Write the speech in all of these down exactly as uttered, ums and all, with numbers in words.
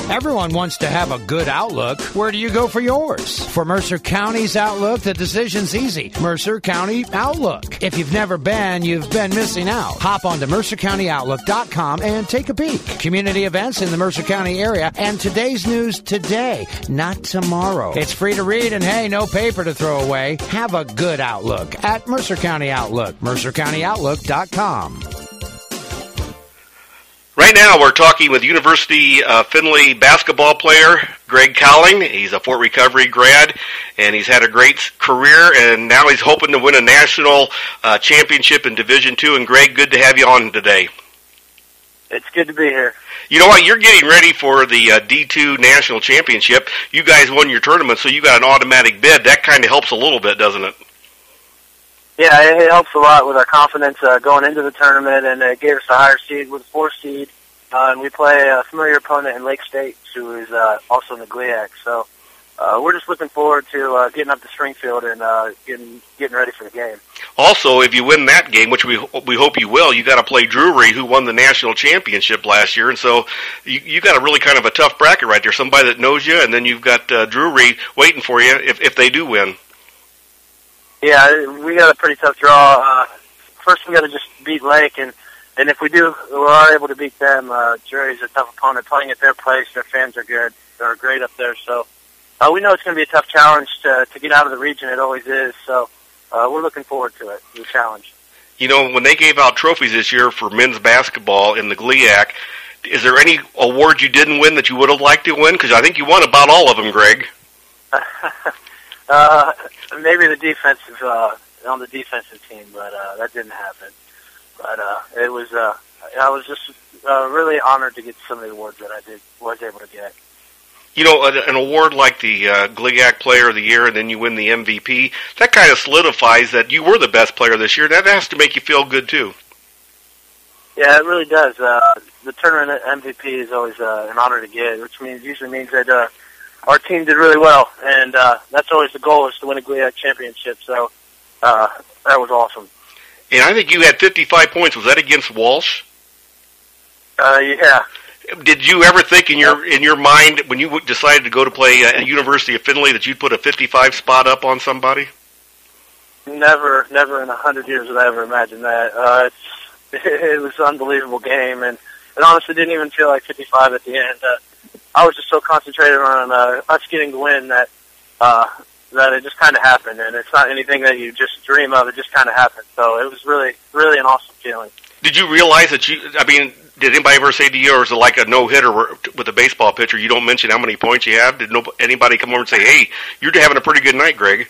Everyone wants to have a good Outlook. Where do you go for yours? For Mercer County's Outlook, the decision's easy. Mercer County Outlook. If you've never been, you've been missing out. Hop on to mercer county outlook dot com and take a peek. Community events in the Mercer County area and today's news today, not tomorrow. It's free to read and, hey, no paper to throw away. Have a good Outlook at Mercer County Outlook. mercer county outlook dot com. Right now, we're talking with University of Findlay basketball player Greg Cowling. He's a Fort Recovery grad, and he's had a great career, and now he's hoping to win a national uh, championship in Division Two. And Greg, good to have you on today. It's good to be here. You know what? You're getting ready for the uh, D two national championship. You guys won your tournament, so you got an automatic bid. That kind of helps a little bit, doesn't it? Yeah, it, it helps a lot with our confidence uh, going into the tournament, and it gave us a higher seed with a four seed. Uh, and we play a familiar opponent in Lake State, who is uh, also in the G L I A C. So uh, we're just looking forward to uh, getting up to Springfield and uh, getting getting ready for the game. Also, if you win that game, which we we hope you will, you got to play Drury, who won the national championship last year, and so you you got a really kind of a tough bracket right there. Somebody that knows you, and then you've got uh, Drury waiting for you if if they do win. Yeah, we got a pretty tough draw. Uh, first, we got to just beat Lake, and, and if we do, we are able to beat them. Uh, Drury's a tough opponent, playing at their place. Their fans are good. They're great up there. So uh, we know it's going to be a tough challenge to to get out of the region. It always is. So uh, we're looking forward to it, the challenge. You know, when they gave out trophies this year for men's basketball in the G L I A C, is there any award you didn't win that you would have liked to win? Because I think you won about all of them, Greg. Uh, maybe the defensive, uh, on the defensive team, but, uh, that didn't happen. But, uh, it was, uh, I was just, uh, really honored to get some of the awards that I did, was able to get. You know, an award like the, uh, G L I A C Player of the Year, and then you win the M V P, that kind of solidifies that you were the best player this year. That has to make you feel good, too. Yeah, it really does. Uh, the tournament M V P is always, uh, an honor to get, which means, usually means that, uh, our team did really well, and uh, that's always the goal, is to win a G L I A C championship. So uh, that was awesome. And I think you had fifty-five points. Was that against Walsh? Uh, yeah. Did you ever think in your in your mind when you decided to go to play at University of Findlay that you'd put a fifty-five spot up on somebody? Never, never in a hundred years would I ever imagine that. Uh, it's, it was an unbelievable game, and it honestly didn't even feel like fifty-five at the end. Uh, I was just so concentrated on uh, us getting the win that uh, that it just kind of happened, and it's not anything that you just dream of. It just kind of happened. So it was really, really an awesome feeling. Did you realize that you? I mean, did anybody ever say to you, or is it like a no hitter with a baseball pitcher? You don't mention how many points you have. Did no, anybody come over and say, "Hey, you're having a pretty good night, Greg"?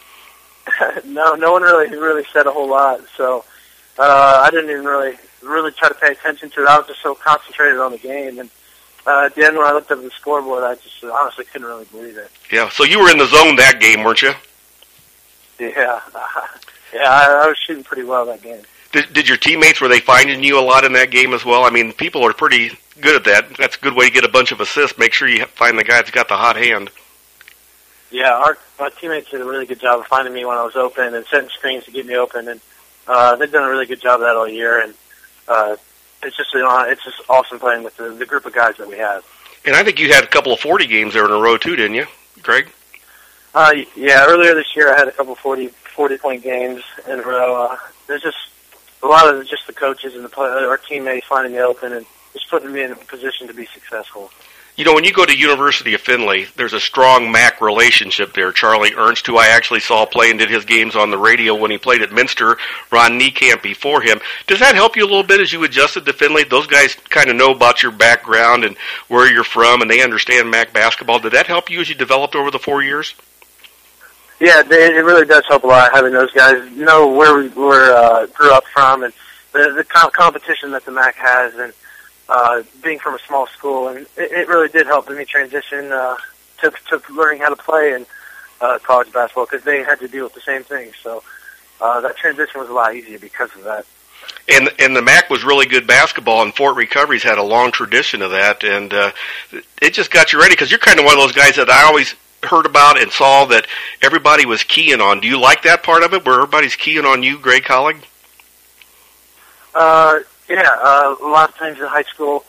no, no one really, really said a whole lot. So uh, I didn't even really, really try to pay attention to it. I was just so concentrated on the game, and. Uh, at the end, when I looked up at the scoreboard, I just honestly couldn't really believe it. Yeah, so you were in the zone that game, weren't you? Yeah, uh, yeah, I, I was shooting pretty well that game. Did, did your teammates, were they finding you a lot in that game as well? I mean, people are pretty good at that. That's a good way to get a bunch of assists. Make sure you find the guy that's got the hot hand. Yeah, our, our teammates did a really good job of finding me when I was open and setting screens to get me open, and uh, they've done a really good job of that all year, and uh It's just, you know, it's just awesome playing with the, the group of guys that we have. And I think you had a couple of forty games there in a row, too, didn't you, Greg? Uh, yeah, earlier this year I had a couple of forty, forty-point games in a row. Uh, there's just a lot of just the coaches and the play, our teammates finding me open and just putting me in a position to be successful. You know, when you go to University of Findlay, there's a strong M A C relationship there. Charlie Ernst, who I actually saw play and did his games on the radio when he played at Minster, Ron Niekamp before him. Does that help you a little bit as you adjusted to Findlay? Those guys kind of know about your background and where you're from, and they understand M A C basketball. Did that help you as you developed over the four years? Yeah, it really does help a lot having those guys know where we were, uh, grew up from, and the, the comp- competition that the M A C has, and Uh, being from a small school, and it, it really did help me transition uh, to, to learning how to play in uh, college basketball because they had to deal with the same thing. So uh, that transition was a lot easier because of that. And and the M A C was really good basketball, and Fort Recovery's had a long tradition of that, and uh, it just got you ready because you're kind of one of those guys that I always heard about and saw that everybody was keying on. Do you like that part of it, where everybody's keying on you, Greg Cowling? Uh. Yeah, uh, a lot of times in high school,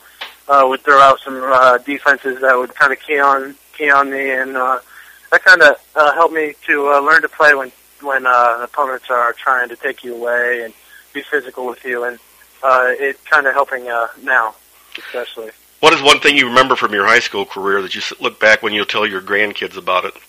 uh, would throw out some uh, defenses that would kind of key on key on me, and uh, that kind of uh, helped me to uh, learn to play when when uh, opponents are trying to take you away and be physical with you, and uh, it's kind of helping uh, now, especially. What is one thing you remember from your high school career that you look back when you'll tell your grandkids about it?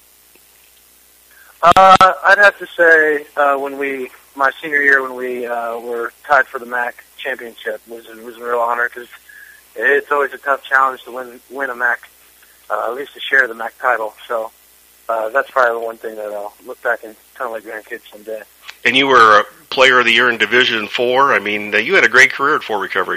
Uh, I'd have to say uh, when we, my senior year, when we uh, were tied for the M A C championship, was was a real honor because it's always a tough challenge to win win a M A C, uh, at least to share the M A C title. So uh, that's probably the one thing that I'll look back and tell my grandkids someday. And you were a player of the year in Division Four. I mean, uh, you had a great career at Fort Recovery.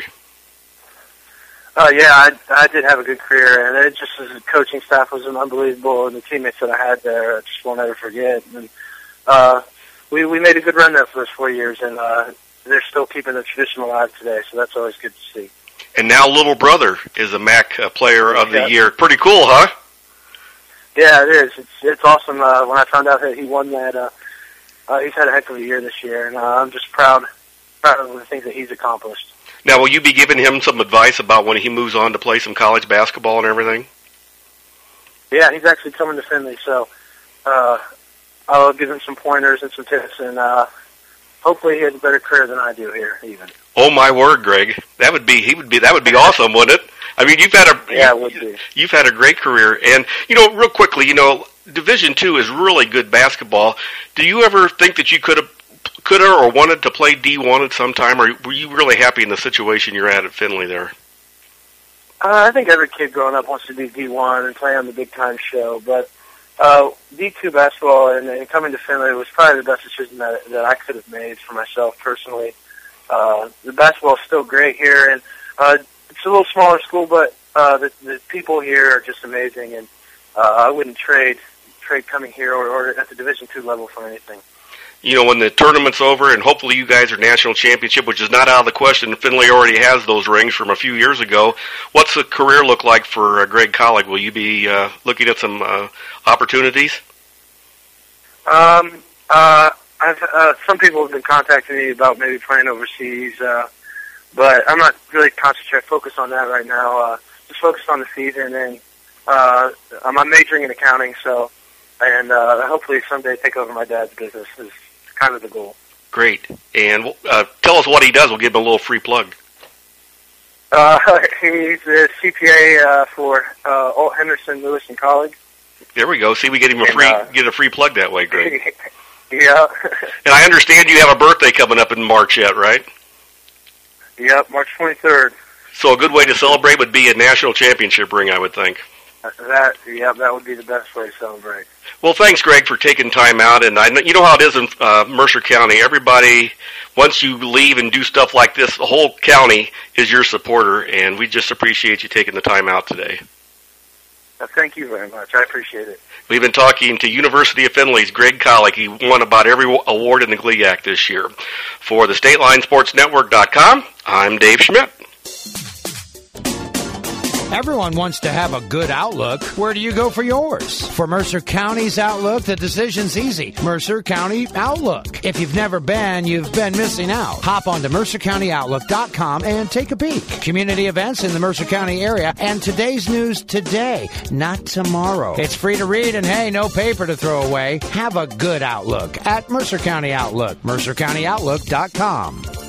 Oh, uh, yeah, I, I did have a good career, and it just the coaching staff was unbelievable, and the teammates that I had there, I just won't ever forget. And uh, we we made a good run there for those four years, and uh, they're still keeping the tradition alive today, so that's always good to see. And now little brother is a M A C uh, player of the year. Pretty cool, huh? Yeah, it is. It's it's awesome. Uh, when I found out that he won that, uh, uh, he's had a heck of a year this year, and uh, I'm just proud proud of the things that he's accomplished. Now, will you be giving him some advice about when he moves on to play some college basketball and everything? Yeah, he's actually coming to Findlay, so uh, I'll give him some pointers and some tips, and uh, hopefully he has a better career than I do here, even. Oh my word, Greg! That would be he would be that would be awesome, wouldn't it? I mean, you've had a yeah, it would be. You've had a great career, and you know, real quickly, you know, Division Two is really good basketball. Do you ever think that you could have? Could have or wanted to play D one at some time, or were you really happy in the situation you're at at Findlay there? Uh, I think every kid growing up wants to be D one and play on the big-time show, but uh, D two basketball and, and coming to Findlay was probably the best decision that, that I could have made for myself personally. Uh, the basketball is still great here, and uh, it's a little smaller school, but uh, the, the people here are just amazing, and uh, I wouldn't trade trade coming here or, or at the Division two level for anything. You know, when the tournament's over, and hopefully you guys are national championship, which is not out of the question. Findlay already has those rings from a few years ago. What's the career look like for uh, Greg Collig? Will you be uh, looking at some uh, opportunities? Um, uh, I've, uh, some people have been contacting me about maybe playing overseas, uh, but I'm not really concentrated, focused on that right now. Uh, just focused on the season, and uh, I'm majoring in accounting, so and uh, hopefully someday take over my dad's business is kind of the goal. Great. And uh, tell us what he does. We'll give him a little free plug. Uh, he's a C P A uh, for uh, Alt Henderson, Lewis and Collig. There we go. See, we get him a free and, uh, get a free plug that way, Greg. Yeah. And I understand you have a birthday coming up in March yet, right? Yep, March twenty-third. So a good way to celebrate would be a national championship ring, I would think. That, yeah, that would be the best way to celebrate. Well, thanks, Greg, for taking time out. And I, you know how it is in uh, Mercer County. Everybody, once you leave and do stuff like this, the whole county is your supporter, and we just appreciate you taking the time out today. Uh, thank you very much. I appreciate it. We've been talking to University of Findlay's Greg Collig. He won about every award in the GLIAC this year. For the State Line Sports Network dot com, I'm Dave Schmidt. Everyone wants to have a good outlook. Where do you go for yours? For Mercer County's Outlook, the decision's easy. Mercer County Outlook. If you've never been, you've been missing out. Hop on to Mercer County Outlook dot com and take a peek. Community events in the Mercer County area and today's news today, not tomorrow. It's free to read and, hey, no paper to throw away. Have a good outlook at Mercer County Outlook. Mercer County Outlook dot com.